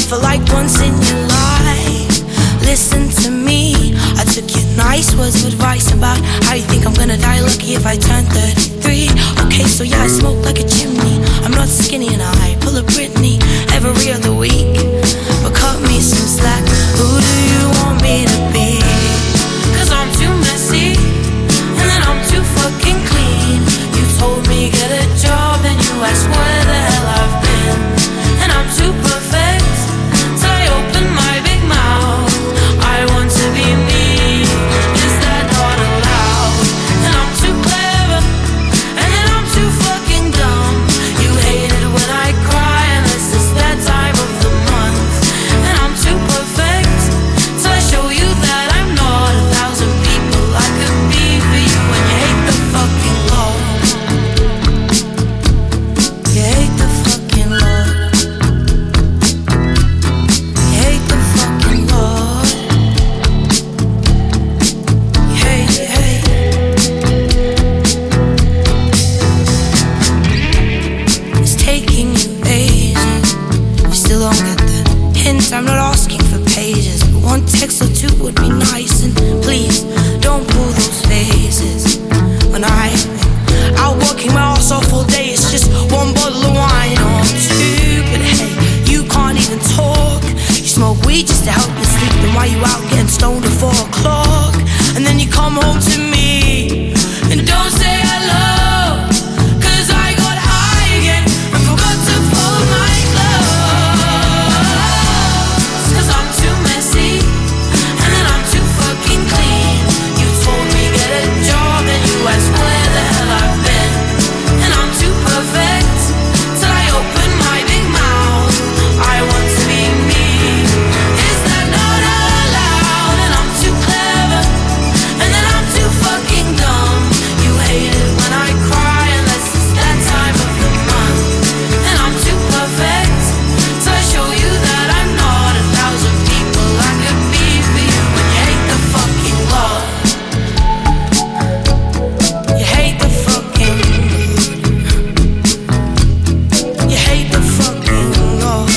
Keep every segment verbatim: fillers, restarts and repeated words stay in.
for like once in your life. Listen to me, I took your nice words of advice about how you think I'm gonna die lucky if I turn thirty-three. Okay, so yeah, I smoke like a chimney. I'm not skinny and I pull a Britney every other week. But cut me some slack, who do you want me to be? Cause I'm too messy, and then I'm too fucking clean. You told me get a job, then you asked where the hell I've been. And I'm too perfect, till I open my big mouth. I want to be me, is that not allowed? And I'm too clever, and then I'm too fucking dumb. You hate it when I cry, unless it's that time of the month. And I'm too perfect, till I show you that I'm not a thousand people I could be for you. And you hate the fucking Lord. You hate the fucking Lord. You hate the fucking Lord. You hate, you hate. It's taking you ages. You still don't get the hint. I'm not asking for pages, but one text or two would be nice. And please don't pull those faces when I've been out working my ass off all day. It's just one bottle of wine or two, but hey, you can't even talk. You smoke weed just to help you sleep. Then why you out getting stoned at four o'clock? And then you come home to me and don't say hello, cause I got high again and forgot to fold my clothes. Cause I'm too messy, and then I'm too fucking clean. You told me get a job, and you asked where the hell I've been. And I'm too perfect, till I open my big mouth. I want to be me, is that not allowed? And I'm too clever, and then I'm too fucking dumb. You hate it when I cry, unless it's that time of the month. And I'm too perfect, till I show you that I'm not a thousand people I could be for you. And you hate the fucking Lord. You hate the fucking You hate the fucking Lord.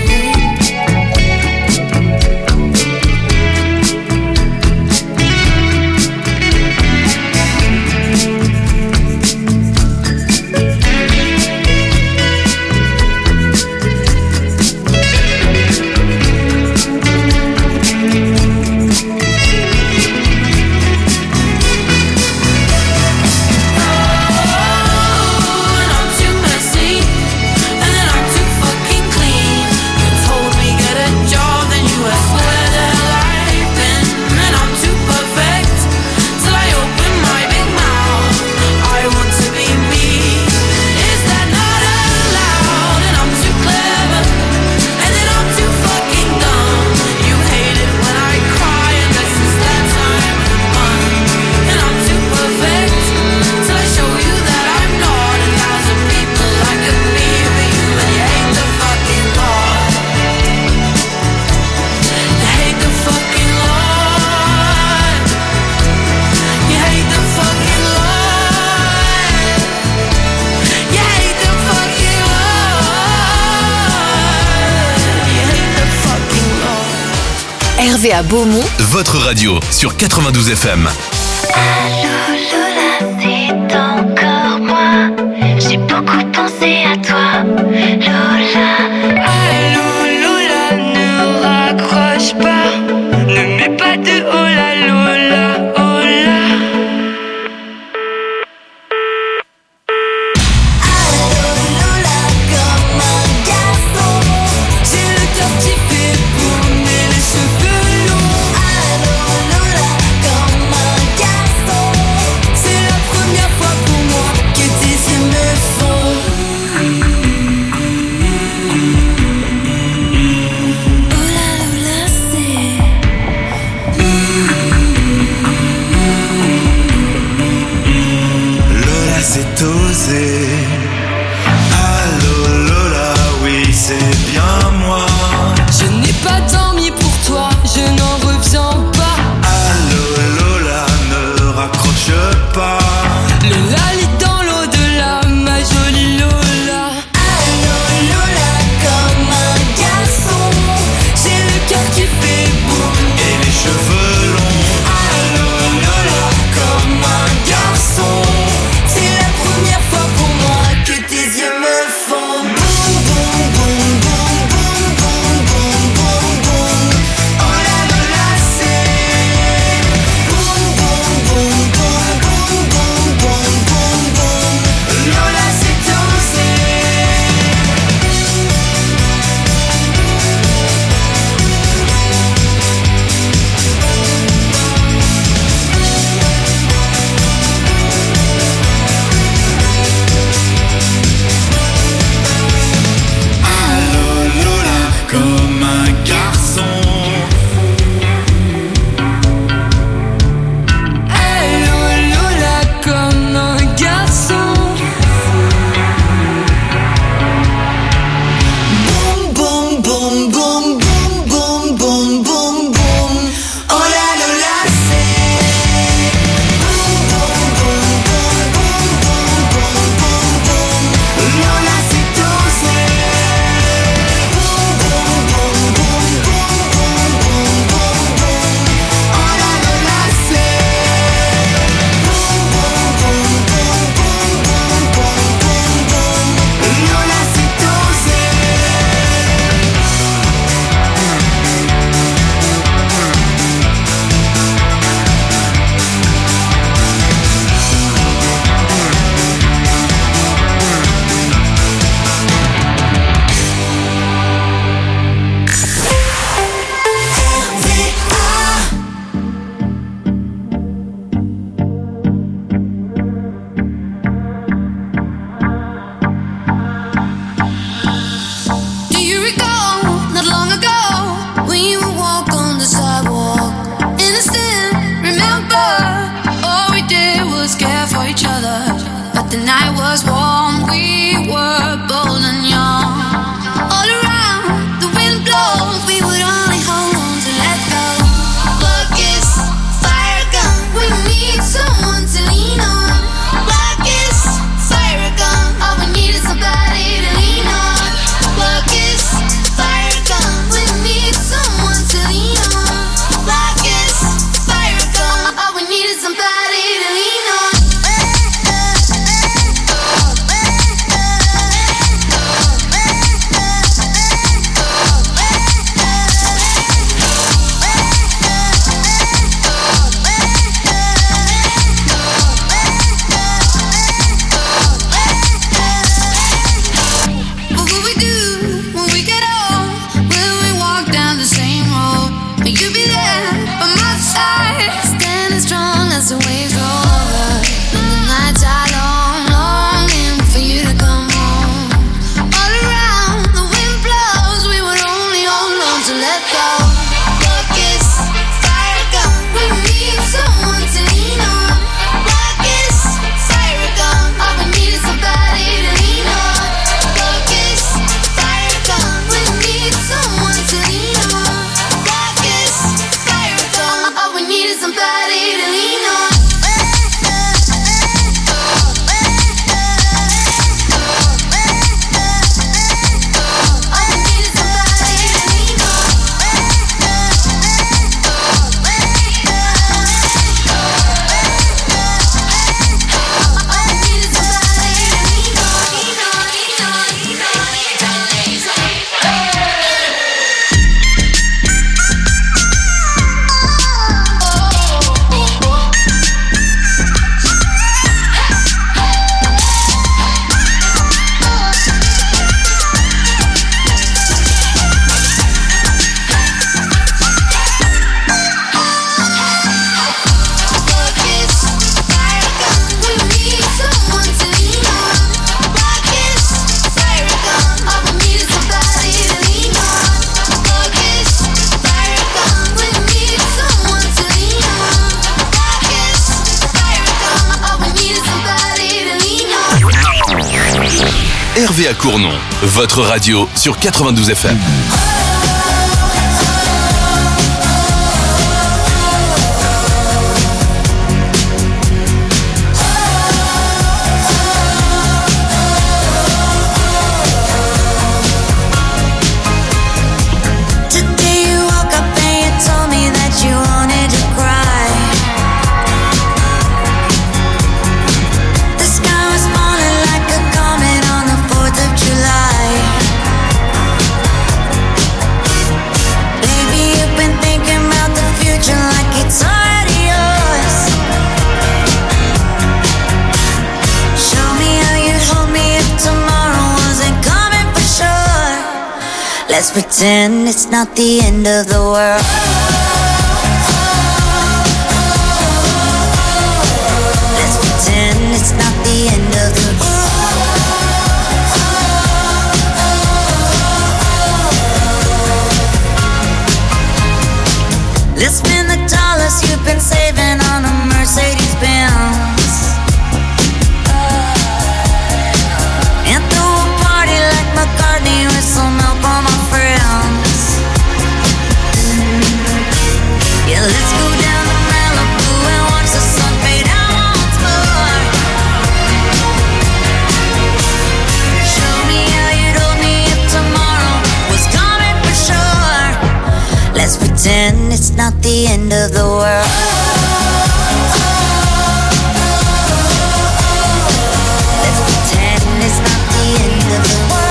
And I'm too messy, and then I'm too fucking clean. You told me get a job, then you asked where the hell I've been. And I'm too perfect, till I open my big mouth. I want to be me, is that not allowed? And I'm too clever, and then I'm too fucking dumb. You hate it when I cry, unless it's that time of the month. And I'm too perfect, till I show you that I'm not a thousand people I could be for you. And you hate the fucking Lord. You hate the fucking Lord. You hate the fucking Lord. You hate the fucking Lord. You hate the fucking Lord. Hervé à Beaumont, Votre radio sur quatre-vingt-douze F M. Allô Lola, c'est encore moi. J'ai beaucoup pensé à toi, Lola. Allô Lola, ne raccroche pas. Ne mets pas de oh la Lola, oh la. Allô Lola, comme un garçon. J'ai le cœur qui fait tourner les cheveux longs. Allô Lola, comme un garçon. C'est la première fois pour moi que tes yeux me font. Hervé à Cournon, votre radio sur quatre-vingt-douze F M. Let's pretend it's not the end of the world. Let's pretend it's not the end of the world. Let's spend the dollars you've been saving on a Mercedes Benz. And throw a party like McCartney with some help on my friends. Yeah, let's go down to Malibu and watch the sun fade out once more. Show me how you'd hold me if tomorrow was coming for sure. Let's pretend it's not the end of the world. Let's pretend it's not the end of the world.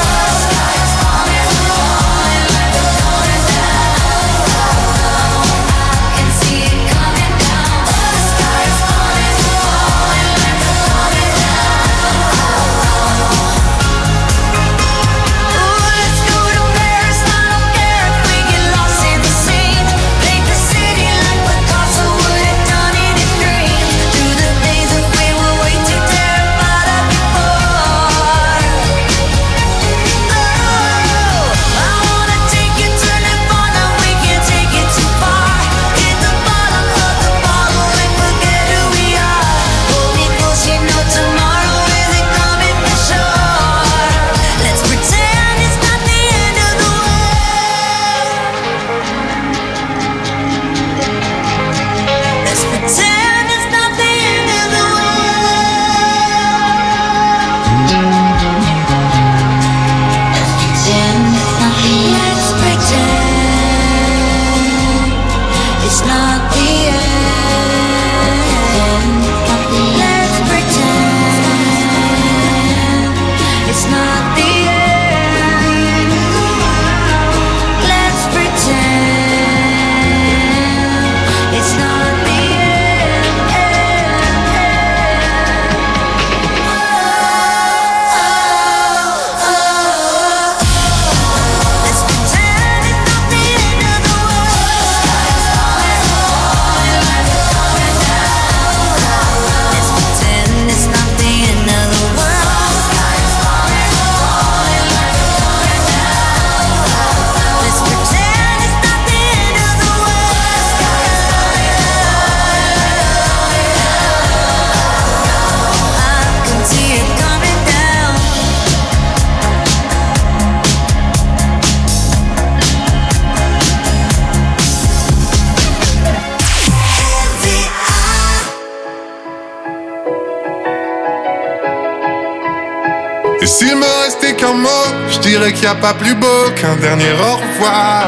Et s'il me restait qu'un mot, je dirais qu'il n'y a pas plus beau qu'un dernier au revoir.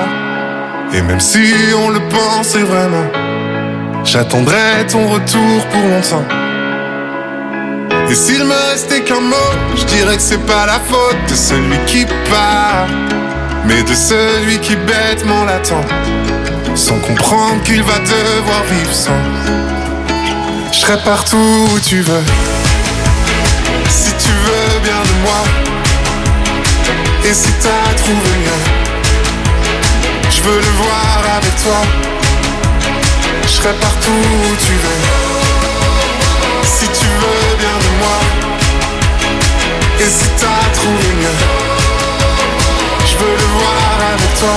Et même si on le pensait vraiment, j'attendrai ton retour pour longtemps. Et s'il me restait qu'un mot, je dirais que c'est pas la faute de celui qui part, mais de celui qui bêtement l'attend, sans comprendre qu'il va devoir vivre sans. Je serai partout où tu veux, si tu veux bien de moi. Et si t'as trouvé mieux, je veux le voir avec toi. Je serai partout où tu veux, si tu veux bien de moi. Et si t'as trouvé mieux, je veux le voir avec toi.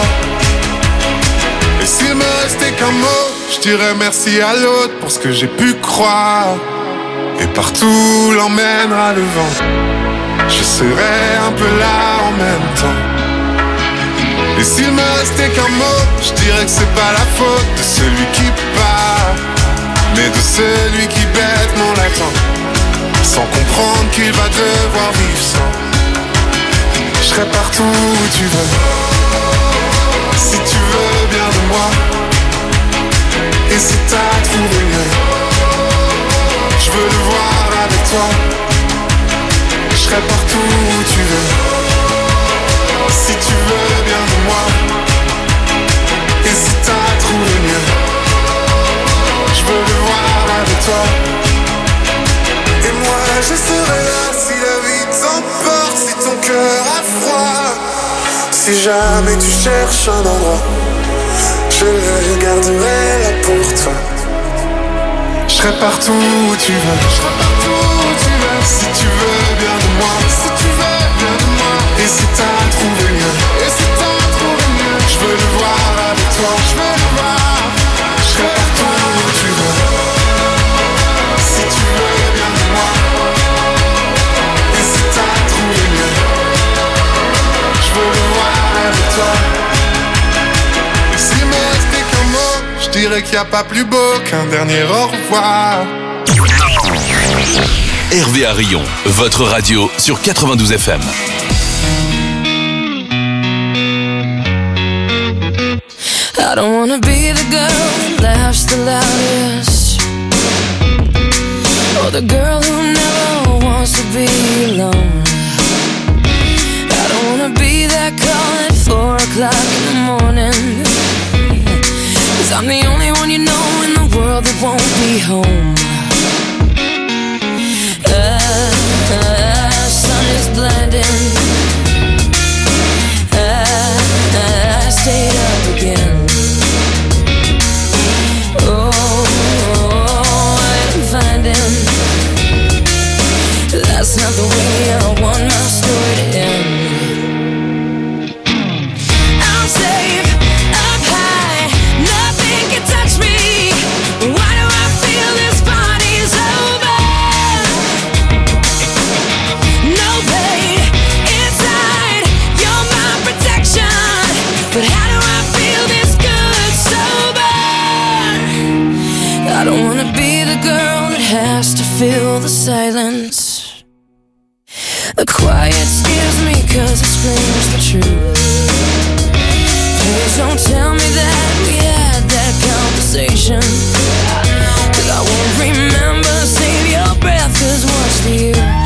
Et s'il me restait qu'un mot, je dirais merci à l'autre pour ce que j'ai pu croire. Et partout l'emmènera le vent. je serais un peu là en même temps. Et s'il me restait qu'un mot, je dirais que c'est pas la faute de celui qui part, mais de celui qui bêtement l'attend, sans comprendre qu'il va devoir vivre sans. Je serai partout où tu veux, si tu veux bien de moi. Et si t'as trouvé mieux, je veux le voir avec toi. Je serai partout où tu veux, si tu veux bien de moi. Et si t'as trouvé mieux, je veux le voir avec toi. Et moi je serai là si la vie t'emporte, si ton cœur a froid. Si jamais tu cherches un endroit, je le garderai là pour toi. Je serai partout où tu veux, je serai partout où tu veux. Si tu veux bien de moi, si tu veux bien de moi. Et si t'as trouvé mieux, et si t'as trouvé mieux, je veux le voir avec toi, je veux le voir. Je serai partout où tu veux, si tu veux bien de moi. Et si t'as trouvé mieux, je veux le voir avec toi. Et s'il me restait qu'un mot, je dirais qu'il n'y a pas plus beau qu'un dernier au revoir. R V A Rion, votre radio sur quatre-vingt-douze F M. I don't wanna be the girl that laughs the loudest, or the girl who never wants to be alone. I don't wanna be that call at four o'clock in the morning, 'cause I'm the only one you know in the world that won't be home. Uh, uh, sun is blinding, uh, uh, I stayed up again. That's not the way I want my story to end. I'm safe up high, nothing can touch me. Why do I feel this party's over? No pain inside, you're my protection. But how do I feel this good sober? I don't wanna be the girl that has to fill the silence. The quiet scares me 'cause it screams the truth. Please don't tell me that we had that conversation, 'cause I won't remember. Save your breath, 'cause what's the use?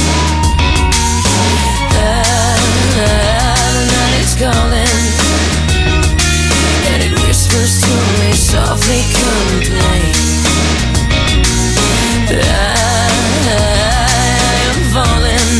Ah, the night is calling, and it whispers to me softly, complain. I, I am falling.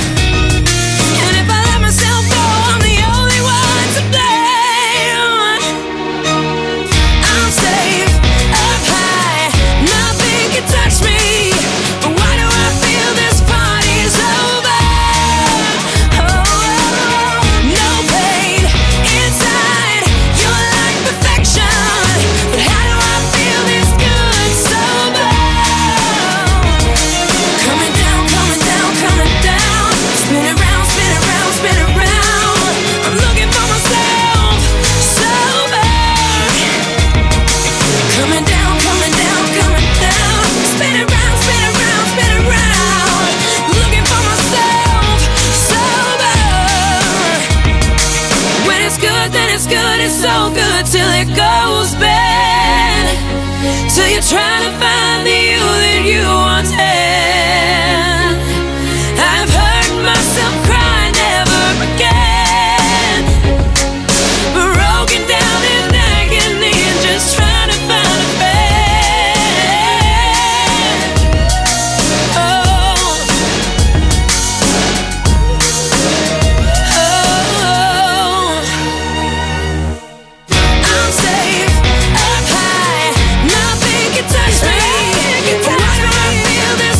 Trying to find the you that you once had. I've heard myself cry never again, broken down in agony and just trying to find a friend. Oh, oh, I'm safe up high, nothing can touch me. Why do I feel this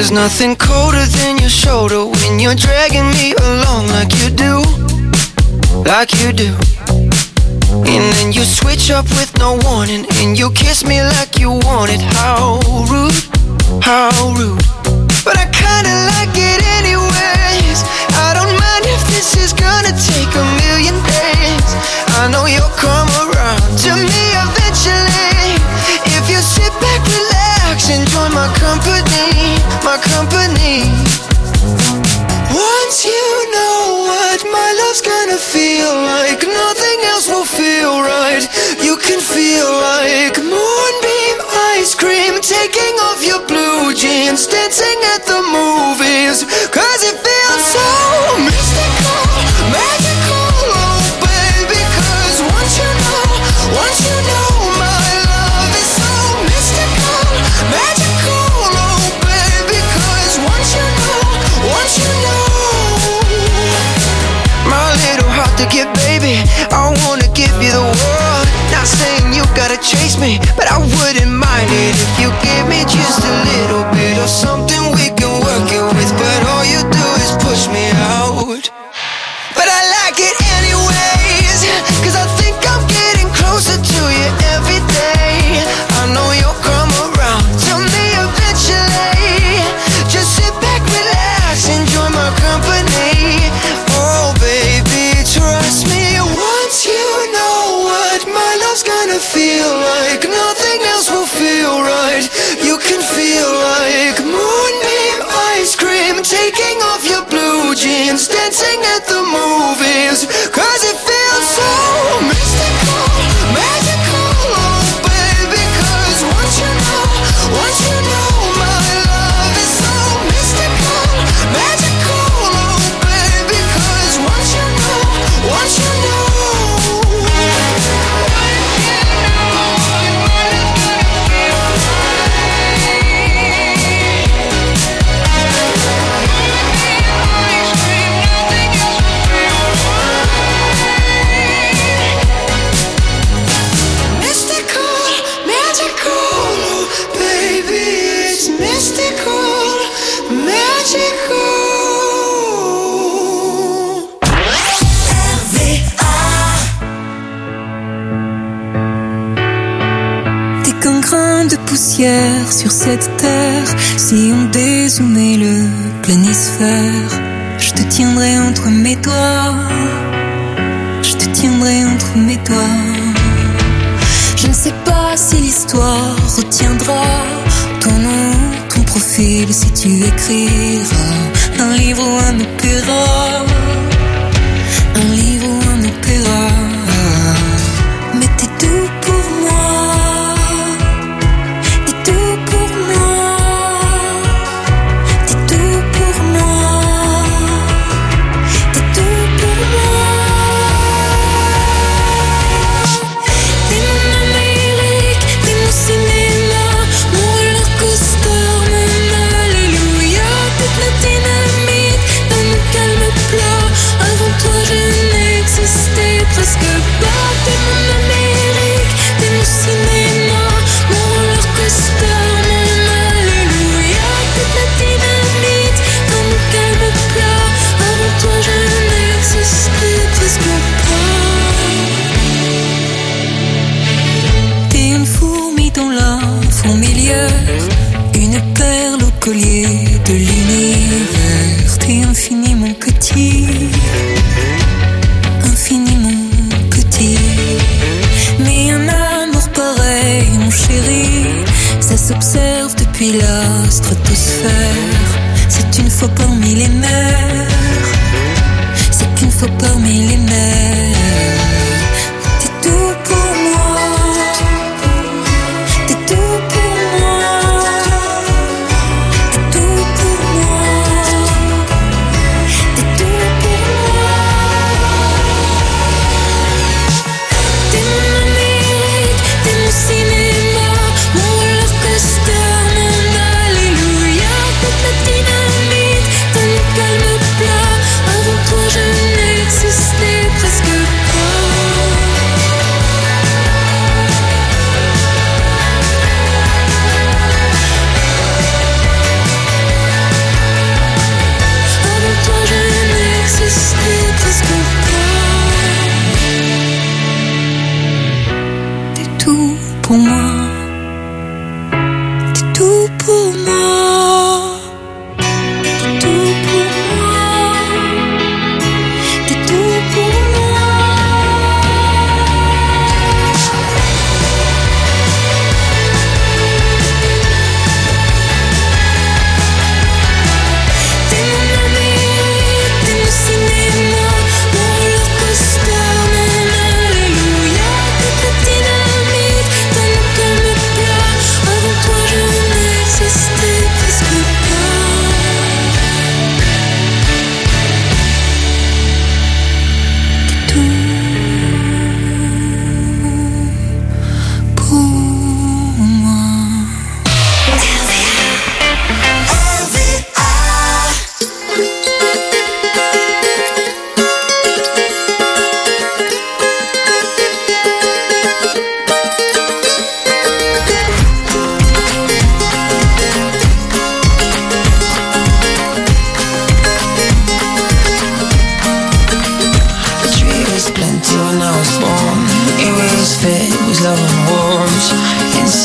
There's nothing colder than your shoulder when you're dragging me along like you do, like you do. And then you switch up with no warning, and you kiss me like you want it. How rude, how rude. But I kinda like it anyways. I don't mind if this is gonna take a million days. I know you'll come around to me eventually. If you sit back, relax, enjoy my company, my company. Once you know what my love's gonna feel like, nothing else will feel right. You can feel like moonbeam ice cream, taking off your blue jeans, dancing at the movies. Cause it feels so mystical, magical, oh baby. Cause once you know, once you know my love is so mystical, magical, oh baby. Cause once you know, once you know, my little heart to get, baby, I wanna give you the world. Not saying you gotta chase me, but I wouldn't mind it if you give me just a little bit of something we can work it with. But all you do is push me out. But I like it anyways, cause I think I'm getting closer to you every day. I know you'll come around to me eventually. Just sit back, relax, enjoy my company. Oh baby, trust me. Once you know what my love's gonna feel like, nothing else will feel right. You can feel like moonbeam ice cream, taking off your blue jeans, dancing at the movies. Cause it feels so mystical, magical, oh baby. Cause once you know, once you know my love is so mystical, magical, oh baby. Cause once you know, once you know, poussière sur cette terre. Si on dézoomait le planisphère, je te tiendrai entre mes doigts, je te tiendrai entre mes doigts. Je ne sais pas si l'histoire retiendra ton nom, ton profil, si tu écriras un livre ou un opéra, un livre ou un opéra. Mais t'es tout pour moi, presque pas. T'es mon Amérique, t'es mon cinéma, mon roller coaster, mon alléluia. T'es la dynamite dans mon calme plat. Avant toi je n'existais presque pas. T'es une fourmi dans la fourmilière, une perle au collier de l'univers. T'es infiniment petit, infiniment petit. Mais un amour pareil, mon chéri, ça s'observe depuis la stratosphère. C'est une fois par millénaire, c'est une fois par millénaire. T'es tout pour moi, t'es tout pour moi, t'es tout pour moi, t'es tout pour moi. T'es mon Amérique, t'es mon cinéma, mon roller coaster, mon alléluia. T'es la dynamite dans mon calme plat. Avant toi je n'existais presque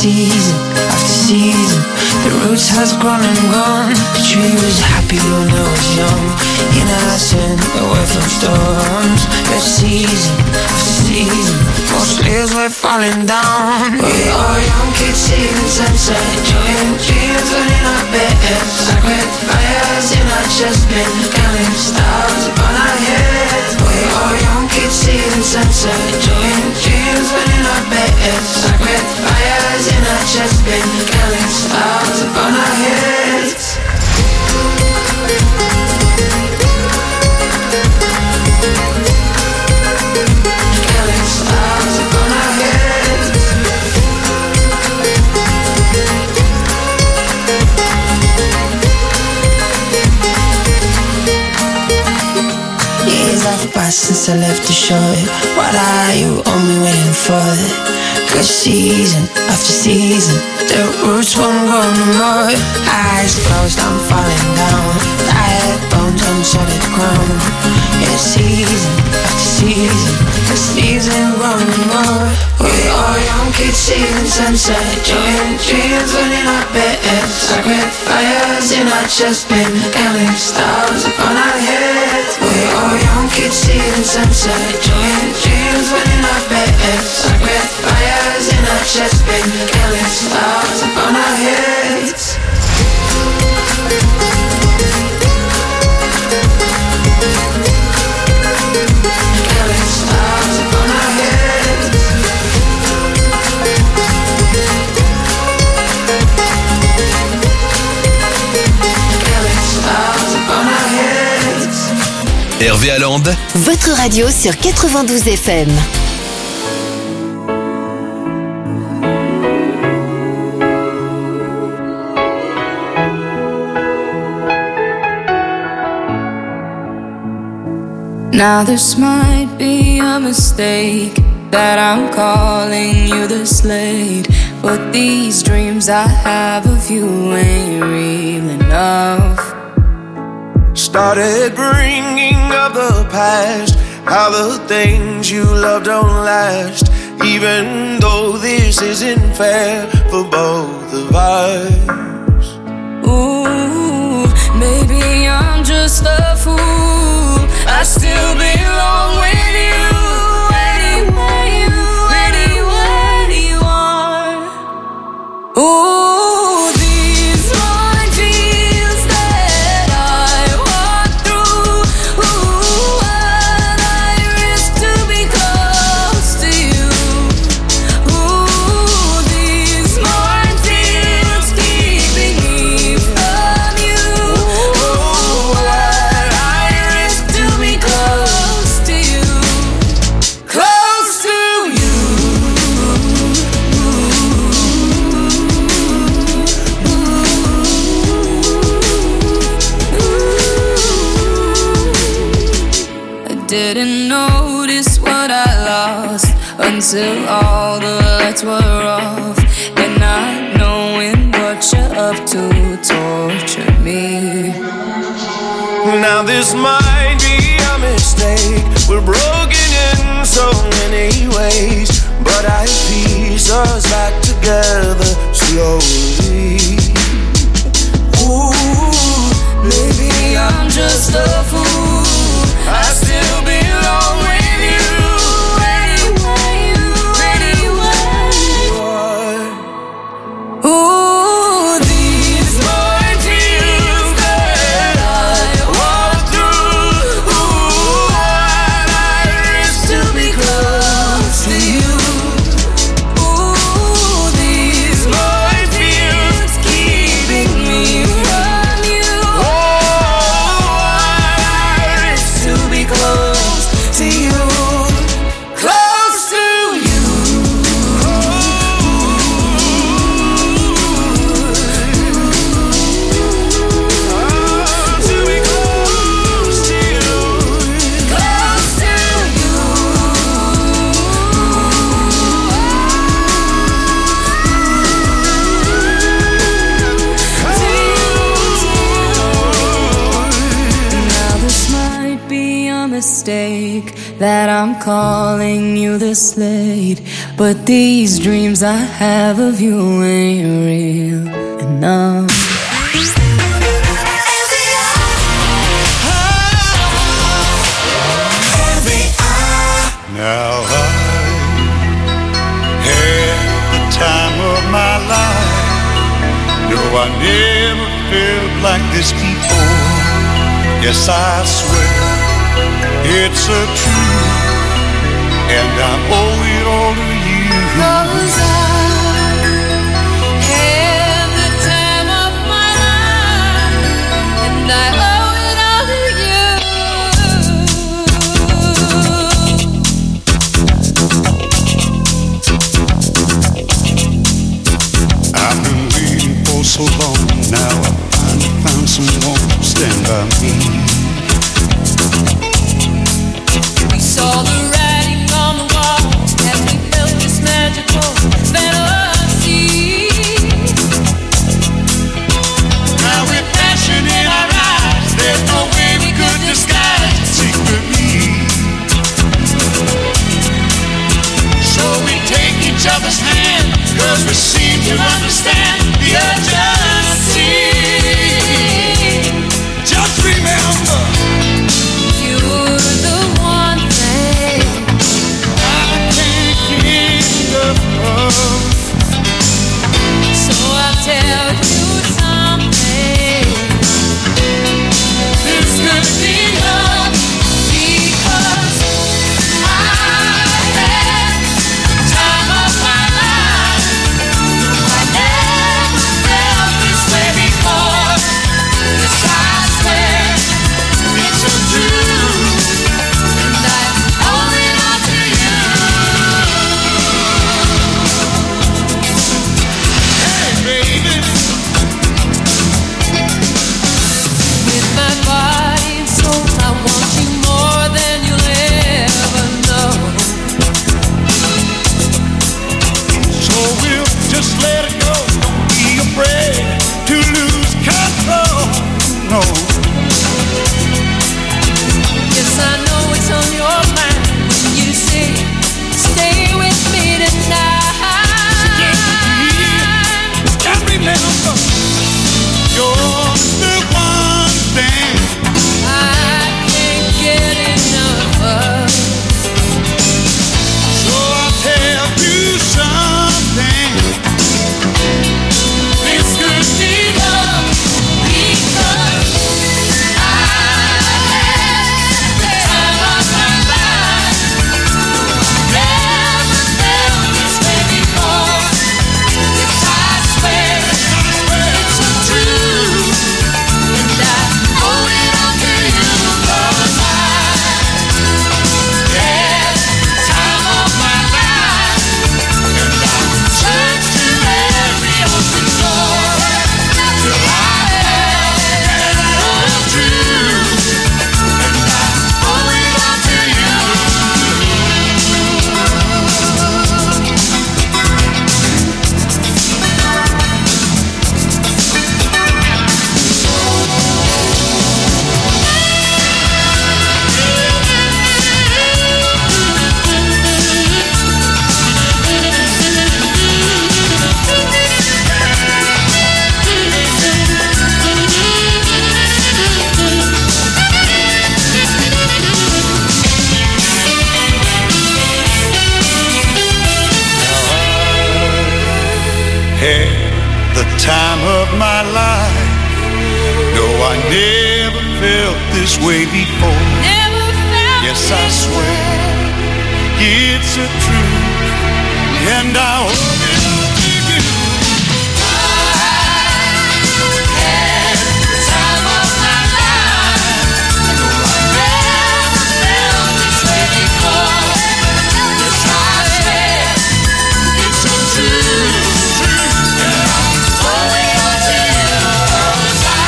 season after season, the roots has grown and grown. The tree was happy when I was young, innocent, away from storms. But season after season, most leaves were falling down. We are young kids seeing sunset, enjoying dreams when in our beds. Sacred fires in our chest, been counting stars upon our heads. We are young kids seeing sunset, enjoying dreams when in our beds. Sacred fires in our chest, been counting stars upon our heads. Counting stars upon our heads. Years have passed since I left the shore. What are you only waiting for? Cause season after season, the roots won't grow no more. Eyes closed, I'm falling down. Tired bones on solid ground. Yeah, season after season, the season grow no more. We are young kids seeing sunset, enjoying dreams when in our beds. Sacred fires in our chest, been counting stars upon our heads. We are young kids seeing sunset, enjoying dreams when in our beds. Sacred fires in our chest, been counting stars upon our heads. Counting stars upon our heads. Counting stars upon our heads. Hervé Allende, votre radio sur quatre-vingt-douze F M. Now this might be a mistake that I'm calling you the Slade, but these dreams I have of you ain't real enough. Started bringing up the past, how the things you love don't last, even though this isn't fair for both of us. Ooh, maybe I'm just a fool, I still belong with you, anywhere you, anywhere you are. Ooh, these minefields that I walk through, ooh, what I risk to be close to you. Ooh, these minefields keeping me from you. Ooh, what I risk to be close to you, close to you. I didn't notice what I lost until all the lights were off, and not knowing what you're up to torture me. Now this might be a mistake, we're broken in so many ways, but I piece us back together slowly. Ooh, maybe I'm just a fool, I still belong with you, anywhere you, anywhere you are. Ooh, these minefields that I walk through, ooh, what I risk to be close to you. Ooh, these minefields keeping me from you. Oh, what I risk to be close. that I'm calling you this late, but these dreams I have of you ain't real enough. Now I had the time of my life. No, I never felt like this before. Yes, I swear it's a truth, and I owe it all to you. 'Cause I had the time of my life, and I owe it all to you. I've been waiting for so long. Now I finally found someone to stand by me. We saw the writing on the wall as we felt this magical fantasy. Now with passion in our eyes, there's no way we could disguise it secretly. So we take each other's hand, 'cause we seem to understand the urgency. Just remember, You're the one thing I can't get enough of. So I'll tell you something. This could be love, Because I had the time of my life. I never felt this way before. Yes, I swear it's a truth. and I owe it all to you. Hey, baby. With my body and soul, I want you more than you'll ever know. So we'll just let it go. Don't be afraid to lose control. No. Yes, I know it's on your mind when you say, stay with me tonight. And remember, you're the one thing I can't get enough of. so I'll tell you something. This could be love, Because I had the time of my life. Never felt this way before. Yes, I swear it's a truth, and I owe it all to you. 'Cause I had the time of my life, and I searched to every open door till I had the truth, and I owe it all to you. had the time of my life. No, I never felt this way before. Never felt Yes, I this swear way. it's a truth, and I owe it all to you. Had the time of my life. Never felt this way before. Yes, I swear it's a truth. Owe it all to you. 'Cause I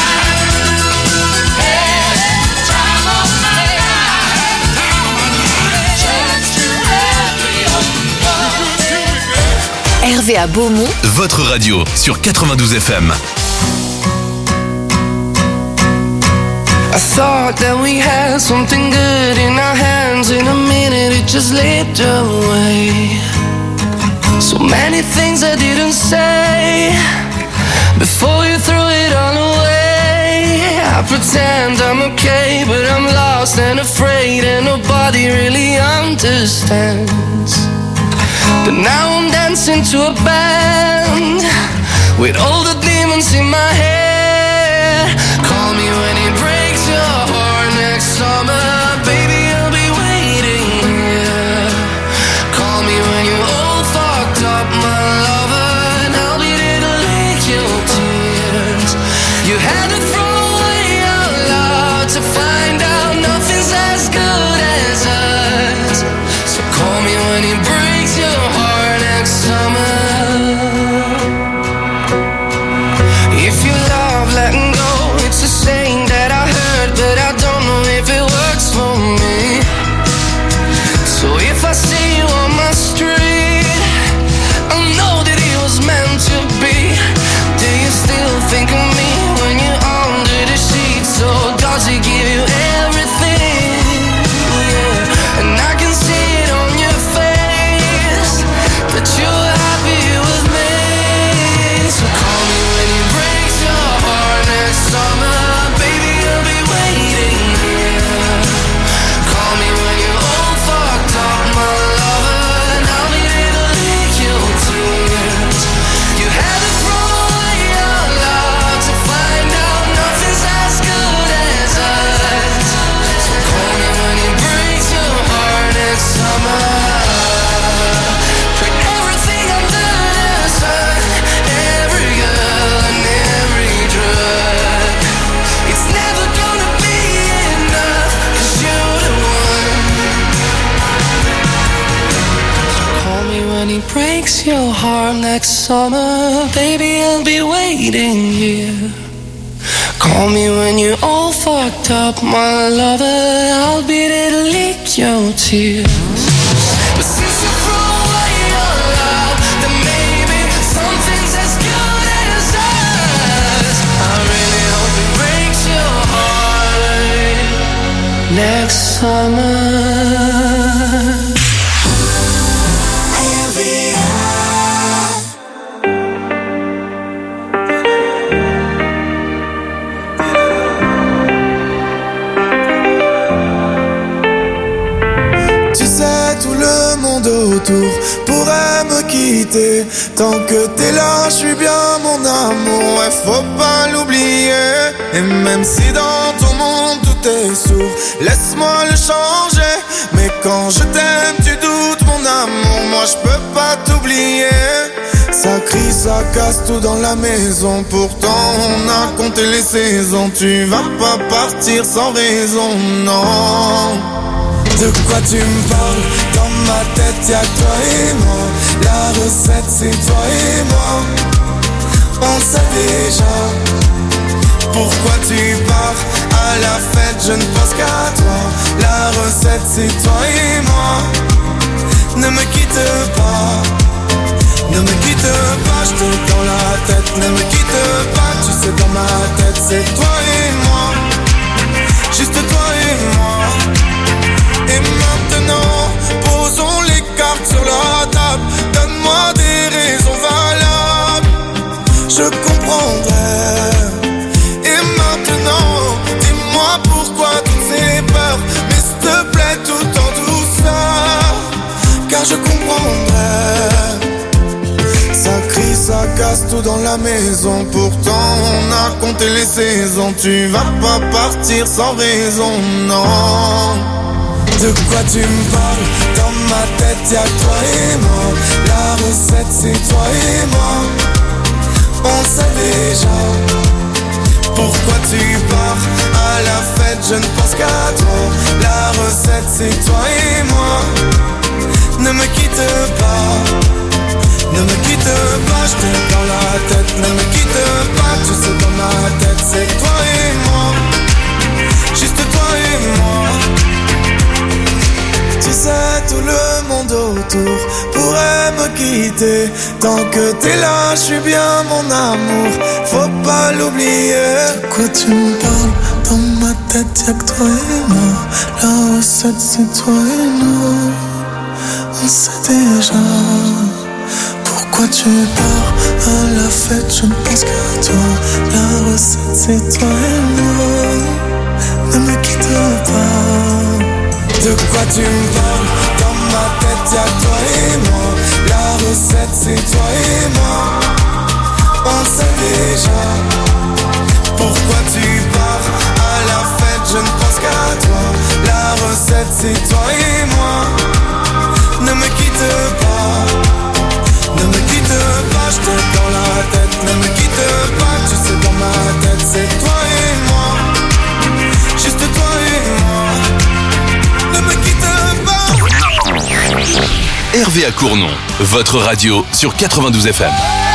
had the time of my life. Church to every open door. R V A Beaumont, Votre radio sur quatre-vingt-douze F M. I thought that we had something good in our hands. In a minute it just slipped away. So many things I didn't say before you threw it all away. I pretend I'm okay, but I'm lost and afraid, and nobody really understands. But now I'm dancing to a band with all the demons in my head. Call me when it breaks your heart next summer, baby, I'll be waiting here. Call me when you're all fucked up, my lover, and I'll be there to lick your tears. You had to throw away your love to find out nothing's as good as us. So call me when it breaks your heart next summer. If you love letting go, it's a saying that I heard, but I don't know if it works for me. So if I see you on my street, I know that it was meant to be. Do you still think of me when you're under the sheets? Or does it give you everything? Yeah, and I can see it on your face that you're happy with me. So call me when it breaks your heart next summer, baby, I'll be waiting here. Call me when you're all fucked up, my lover, and I'll be there to lick your tears. You had to throw away your love to find out nothing's as good as us. So call me when it breaks your heart next summer. For everything under the sun, every girl and every drug, it's never gonna be enough, 'cause you're the one. So call me when it breaks your heart next summer, baby, I'll be waiting here. Call me when you're all fucked up, my lover, I'll be there to lick your tears. But since you throw away your love, then maybe something's as good as us. I really hope it breaks your heart next summer. Tu sais, tout le monde autour pourrait me quitter. Tant que t'es là, je suis bien mon amour, ouais, faut pas l'oublier. Et même si dans ton monde tout est sourd, laisse-moi le changer. Mais quand je t'aime, tu doutes mon amour, moi je peux pas t'oublier. Ça crie, ça casse tout dans la maison, pourtant on a compté les saisons. Tu vas pas partir sans raison, non. De quoi tu me parles? Dans ma tête y'a toi et moi. La recette c'est toi et moi. On sait déjà. Pourquoi tu pars? À la fête je ne pense qu'à toi. La recette c'est toi et moi. Ne me quitte pas. Ne me quitte pas, je t'ai dans la tête. Ne me quitte pas, tu sais dans ma tête c'est toi et moi. Juste toi et moi. Et maintenant, posons les cartes sur la table. Donne-moi des raisons valables, je comprendrai. Et maintenant, dis-moi pourquoi toutes ces peurs, mais s'il te plaît tout en douceur, car je comprendrai. Ça crie, ça casse tout dans la maison, pourtant on a compté les saisons. Tu vas pas partir sans raison, non. De quoi tu me parles? Dans ma tête y'a toi et moi. La recette c'est toi et moi. On sait déjà. Pourquoi tu pars? À la fête je ne pense qu'à toi. La recette c'est toi et moi. Ne me quitte pas. Ne me quitte pas, je t'ai dans la tête. Ne me quitte pas, tu sais dans ma tête c'est toi et moi. Juste toi et moi. Tu sais, tout le monde autour pourrait me quitter. quitter. Tant que t'es là, je suis bien mon amour, faut pas l'oublier. De quoi tu me parles? Dans ma tête y'a que toi et moi. La recette c'est toi et nous. On sait déjà. Pourquoi tu pars à la fête? Je ne pense qu'à toi. La recette c'est toi et moi. Ne me quitte pas. De quoi tu me parles? Dans ma tête y'a que toi et moi. La recette c'est toi et moi. On sait déjà. Pourquoi tu pars à la fête? Je ne pense qu'à toi. La recette c'est toi et moi. Ne me quitte pas. Ne me quitte pas, je te dans la tête. Ne me quitte pas, tu sais dans ma tête c'est toi et moi. Juste toi et moi. Ne me quitte pas. Hervé à Cournon, votre radio sur quatre-vingt-douze F M.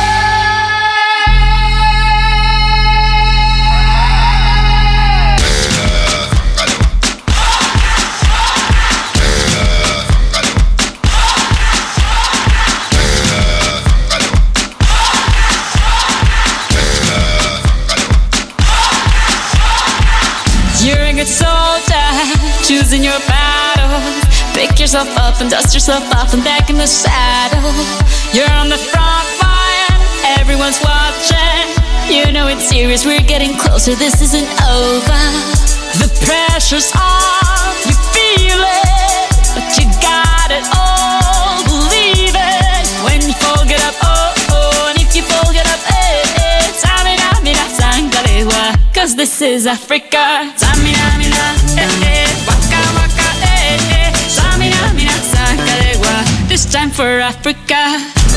Choosing your battle. Pick yourself up and dust yourself off and back in the saddle. You're on the front line, everyone's watching. You know it's serious, we're getting closer, this isn't over. The pressure's on, you feel it, but you got it all, believe it. When you fall, get up, oh, oh, and if you fall, get up, eh, eh. Samina, mina, sangalewa, cause this is Africa. Samina, mina, eh, eh. This time for Africa.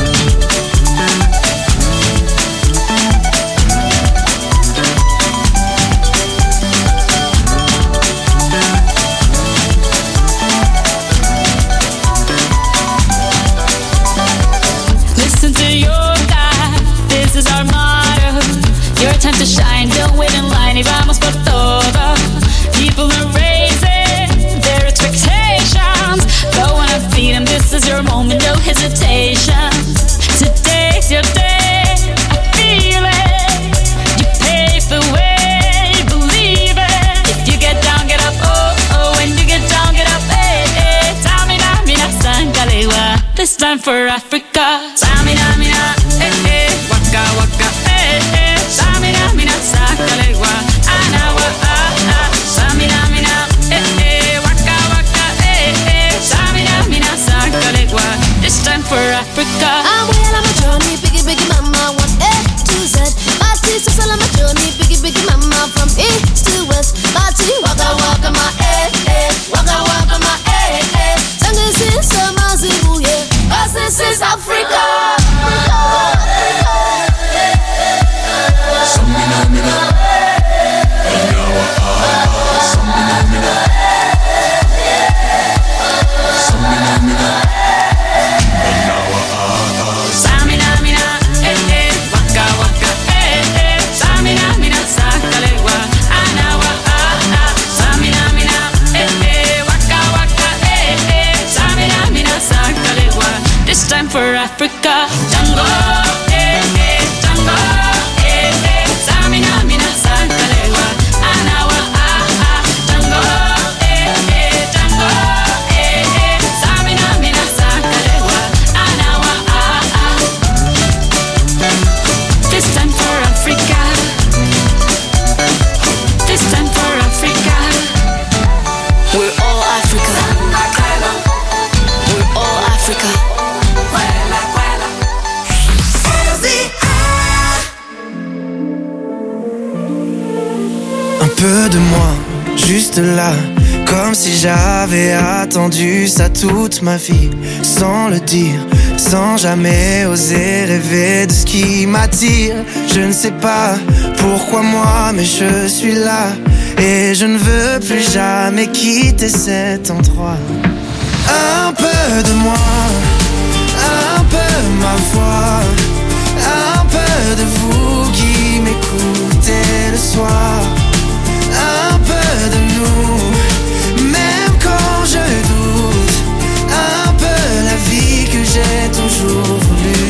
Listen to your God, this is our motto. Your time to shine, don't wait in line. Y vamos por todo. People are raising their expectations. Go on and feed them, this is your moment, no hesitation. Today's your day, I feel it. You pave the way, believe it. If you get down, get up, oh, oh. When you get down, get up, eh, eh. Tamina, mina, sangalewa. This time for Africa. Tamina, mina, eh, eh. Waka, waka, eh, eh. Tamina, mina, sangalewa. Anawa, ah, ah. Tamina, mina, eh, eh. Waka, waka, eh, eh. Tamina, mina, sangalewa. This time for Africa. I'm well on my journey, biggie, biggie, mama, one A to Z. My teacher's all on my journey, biggie, biggie, mama, from east to west. My tea, waka, waka, my eh, eh. Waka, waka, my eh, eh. Tango is summer, zibu, yeah. Cause this is Africa. Samina, mina. Anawa, ah, samina, mina. Samina, mina. Anawa, ah, Samina, mina, eh, eh. Waka, waka, eh, eh. Samina, mina, sangalewa. Anawa, ah, ah. Samina, mina, eh, eh. Waka, waka, eh, eh. Samina, mina, sangalewa. This time for Africa. Tango, eh, eh. Tango, eh, eh. Samina, mina, sangalewa. Anawa, ah, ah. Tango, eh, eh. Tango, eh, eh. Samina, mina, sangalewa. Anawa, ah, ah. This time for Africa. This time for Africa. We're all Africa. We're all Africa. Un peu de moi, juste là, comme si j'avais attendu ça toute ma vie, sans le dire, sans jamais oser rêver de ce qui m'attire. Je ne sais pas pourquoi moi, mais je suis là, et je ne veux plus jamais quitter cet endroit. Un peu de moi, un peu ma voix, un peu de vous qui m'écoutez le soir. Un peu de nous, même quand je doute. Un peu la vie que j'ai toujours voulu.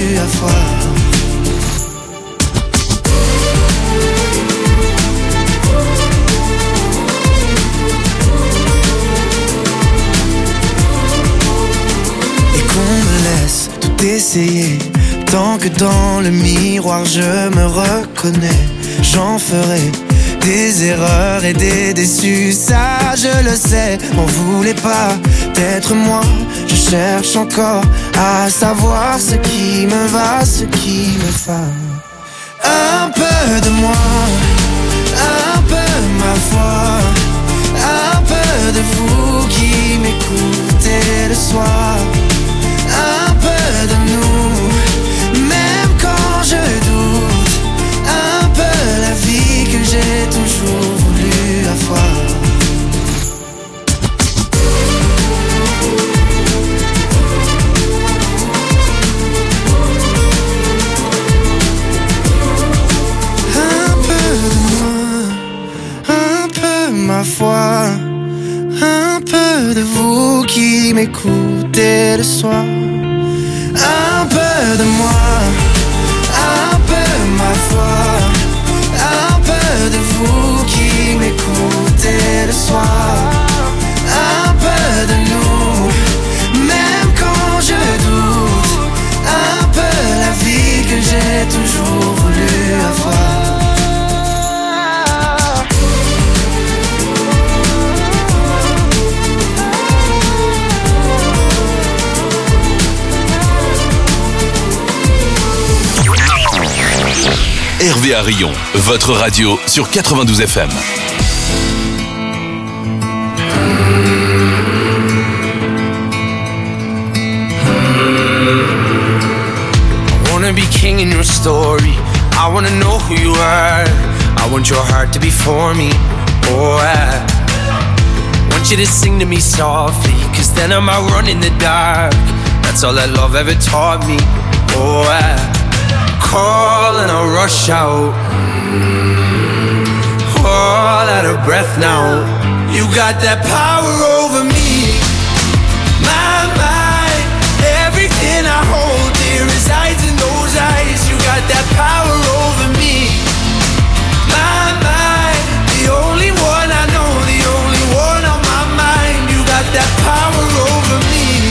essayer. Tant que dans le miroir je me reconnais, j'en ferai des erreurs et des déçus, ça je le sais. On voulait pas d'être moi, je cherche encore à savoir ce qui me va, ce qui me va. Un peu de moi, un peu ma foi, un peu de vous qui m'écoutez le soir, un peu de nous, même quand je doute, un peu la vie que j'ai toujours voulu avoir. Ma foi, un peu de vous qui m'écoutez le soir, un peu de moi, un peu ma foi, un peu de vous qui m'écoutez le soir, un peu de nous, même quand je doute, un peu la vie que j'ai toujours voulu avoir. Hervé à Rion, votre radio sur quatre-vingt-douze F M. I wanna be king in your story. I wanna know who you are. I want your heart to be for me. Oh, I want you to sing to me softly, cause then I might run in the dark. That's all that love ever taught me. Oh, I call and I'll rush out, all out of breath now. You got that power over me. My mind, everything I hold dear resides in those eyes. You got that power over me. My mind, the only one I know, the only one on my mind. You got that power over me.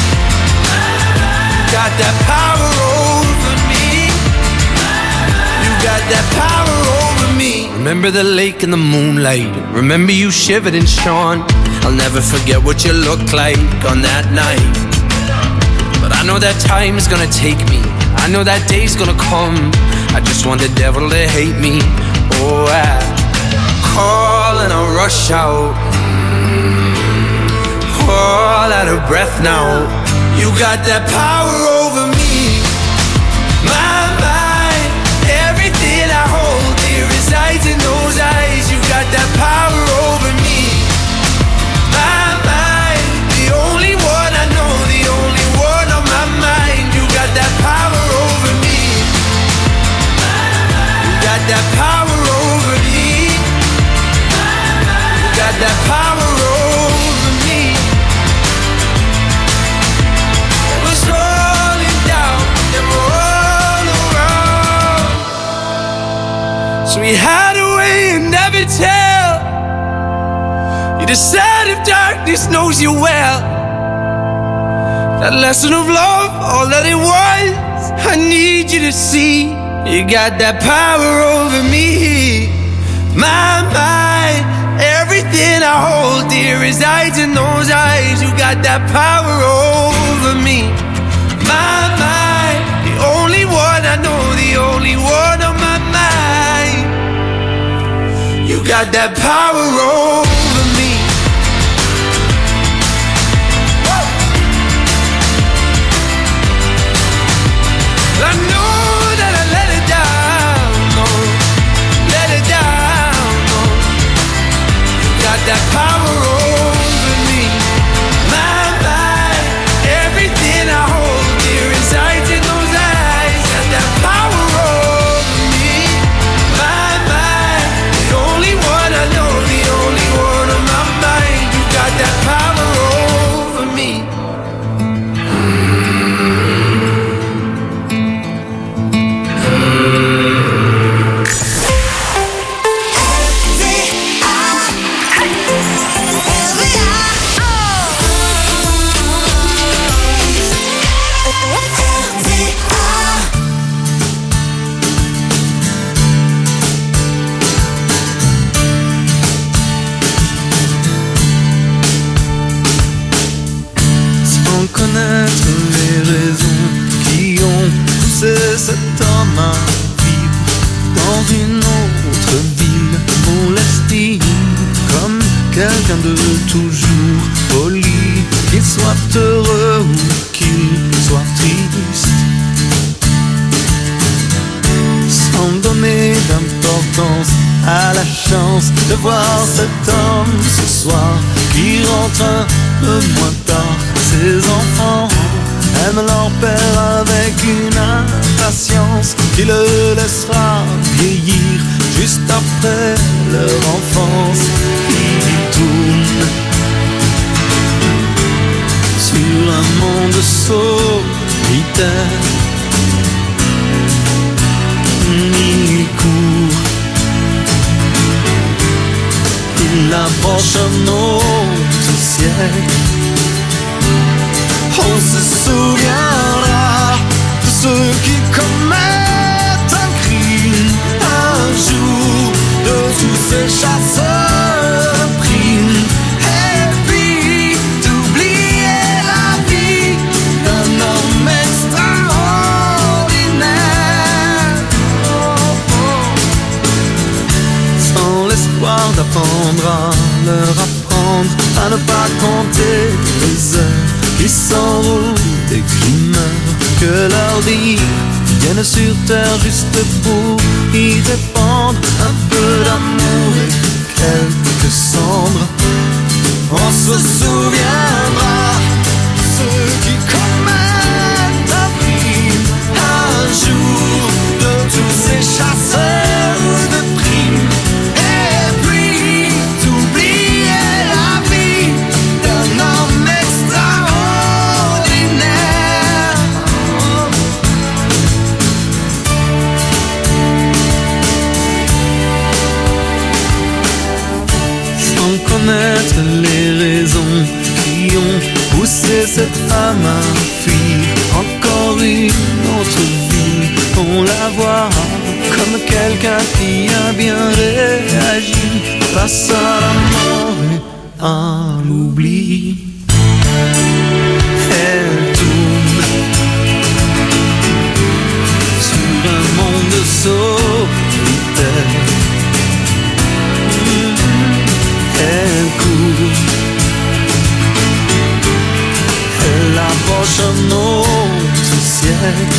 Got that power over me. Got that power over me. Remember the lake in the moonlight. Remember you shivered and shone. I'll never forget what you looked like on that night. But I know that time is gonna take me. I know that day's gonna come. I just want the devil to hate me. Oh, I call and I'll rush out, all out of breath now. You got that power over me. My mind, everything I hold dear resides in those eyes. You got that power over me. My mind, the only one I know, the only one on my mind. You got that power over me. You got that power over me. You got that power over me. It was rolling down and all around. So we hide away and never tell. You decide if darkness knows you well. That lesson of love, all that it was, I need you to see. You got that power over me. My mind, everything I hold dear resides in those eyes. You got that power over me. My mind, the only one I know, the only one on my mind. You got that power over me. I know that I let it down, no, let it down, no. You got that power over me. My mind, everything I hold dear resides in those eyes. Got that power over me. My mind, the only one I know, the only quelqu'un de toujours poli, qu'il soit heureux ou qu'il soit triste, sans donner d'importance à la chance de voir cet homme ce soir qui rentre un peu moins tard. Ses enfants aiment leur père avec une impatience qui le laissera vieillir juste après leur enfance. Il tourne sur un monde solitaire, il court, il approche un autre siècle. On se souviendra de ceux qui commettent un crime un jour, de tous ces chasseurs de primes, et puis d'oublier la vie d'un homme extraordinaire, oh, oh. Sans l'espoir d'apprendre à leur apprendre à ne pas compter les heures qui s'enroulent et qui meurent, que leur dire viennent sur terre juste pour y répandre un peu d'amour et quelques cendres. On se souviendra de ceux qui commettent un crime un jour, de tous ces chasseurs de primes, et puis d'oublier la vie d'un homme extraordinaire. Sans connaître les raisons qui ont poussé cette femme à fuir encore une autre vie, on la voit comme quelqu'un qui a bien réagi face à la mort et à l'oubli. Elle tourne sur un monde solitaire, elle court, elle approche un autre siècle.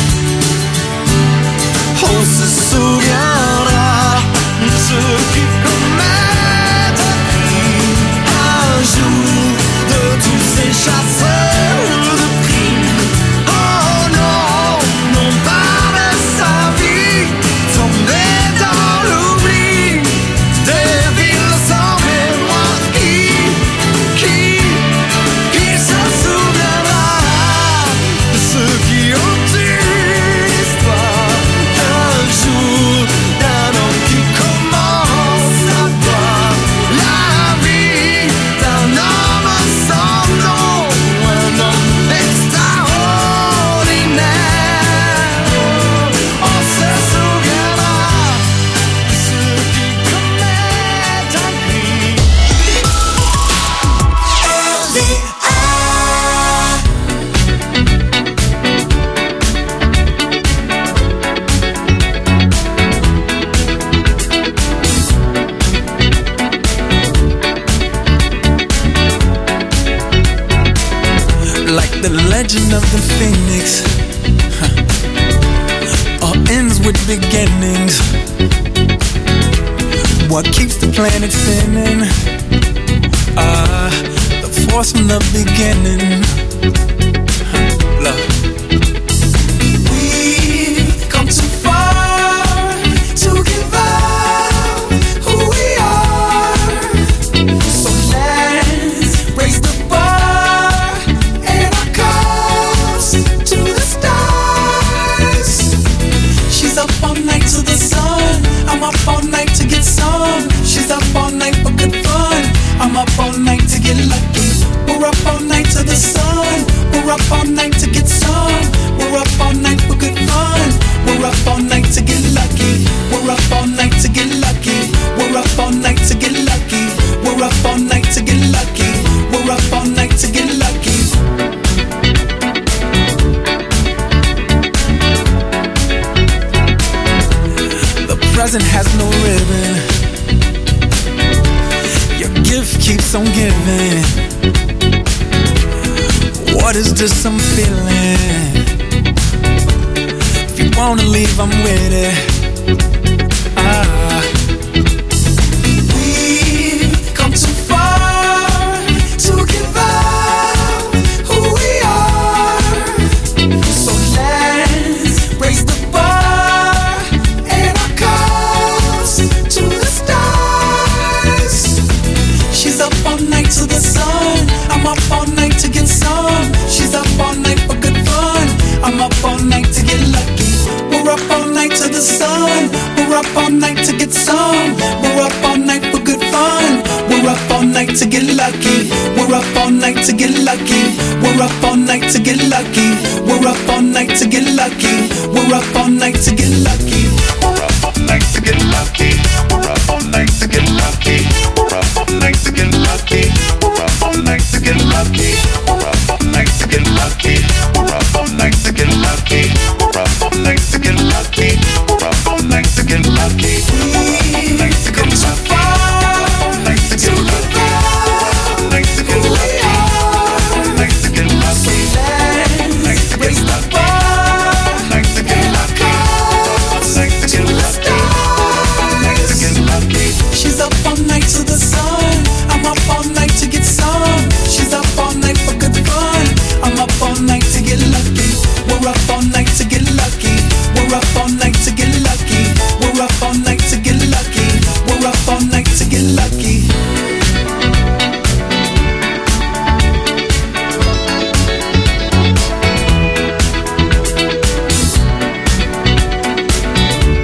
On se souviendra de ceux qui commettent un crime un jour, de tous ces chasseurs de primes. Oh non, non pas de sa vie tombée dans l'oubli, des villes sans mémoire qui, qui, qui se souviendra de ceux qui ont une histoire d'un jour, d'un homme qui commence à voir la vie d'un homme sans nom, un homme extraordinaire. On se souviendra de ceux qui commettent un crime. Like the legend of the phoenix, huh. All ends with beginnings. What keeps the planet spinning? Ah, the force from the beginning. Huh. Love. We've come too far to give up who we are. So let's raise the bar and our cups to the stars. She's up all night to the sun, I'm up all night to get some. She's up all night for good fun, I'm up all night to get lucky. We're up all night to the sun, we're up all night to get some. We're up all night for good fun, we're up all night to get lucky. We're up all night to get lucky. We're up all night to get lucky. We're up all night to get lucky. We're up all night to get lucky. The present has no ribbon. Your gift keeps on giving. What is this I'm feeling? If you wanna leave, I'm with it. Ah. We've come too far to give up who we are. So let's raise the bar and our cups to the stars. She's up all night to the sun. I'm up all night to get some. She's up all night for good fun. I'm up all night to get lucky. We're up all night to the sun. We're up all night to get some. We're up all night for good fun. We're up all night to get lucky. We're up all night to get lucky. We're up all night to get lucky. We're up all night to get lucky. We're up all night to get lucky.